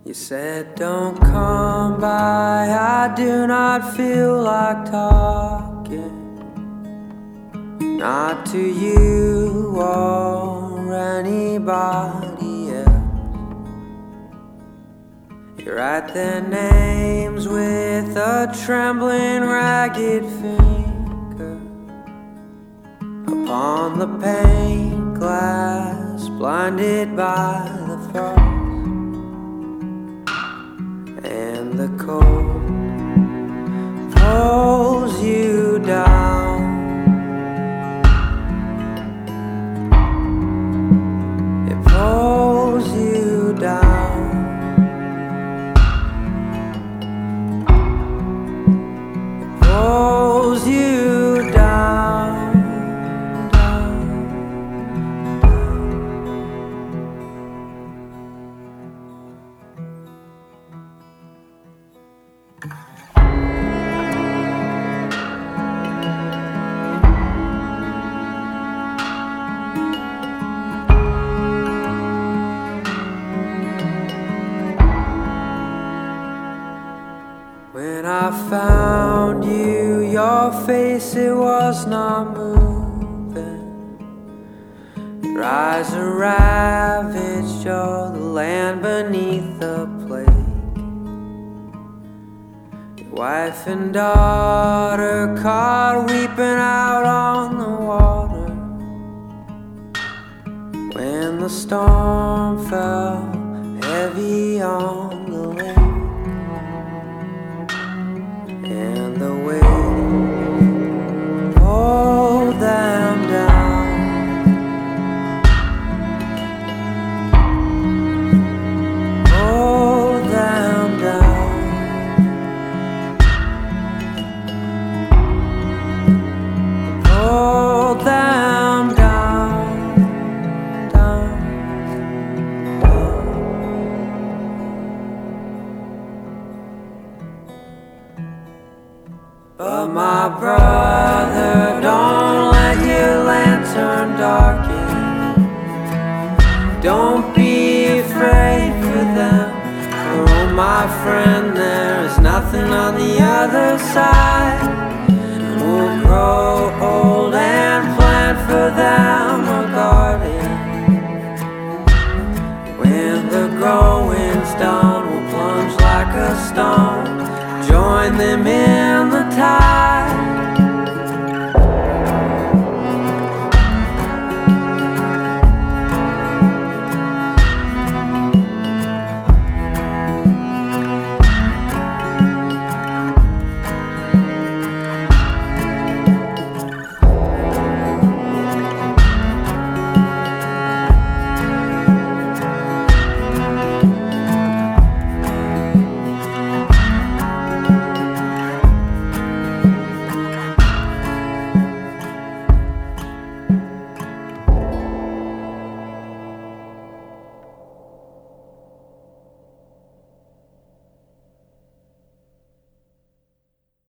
You said don't come by, I do not feel like talking, not to you or anybody else. You write their names with a trembling ragged finger upon the paint glass, blinded by the frost. And the cold pulls you down. It pulls you down. It pulls you down, down, down. When I found you, your face, it was not moving. Your eyes are ravaged, you're the land beneath the plague. Your wife and daughter caught weeping out on the water when the storm fell heavy on the lake. And the wind pulled them down. Pulled them down. Pulled them down, down, down. But my brother, don't let your lantern darken. Don't be afraid for them, for oh my friend, there is nothing on the other side. And we'll grow old and plant for them a garden. When the growing's done, we'll plunge like a stone, join them in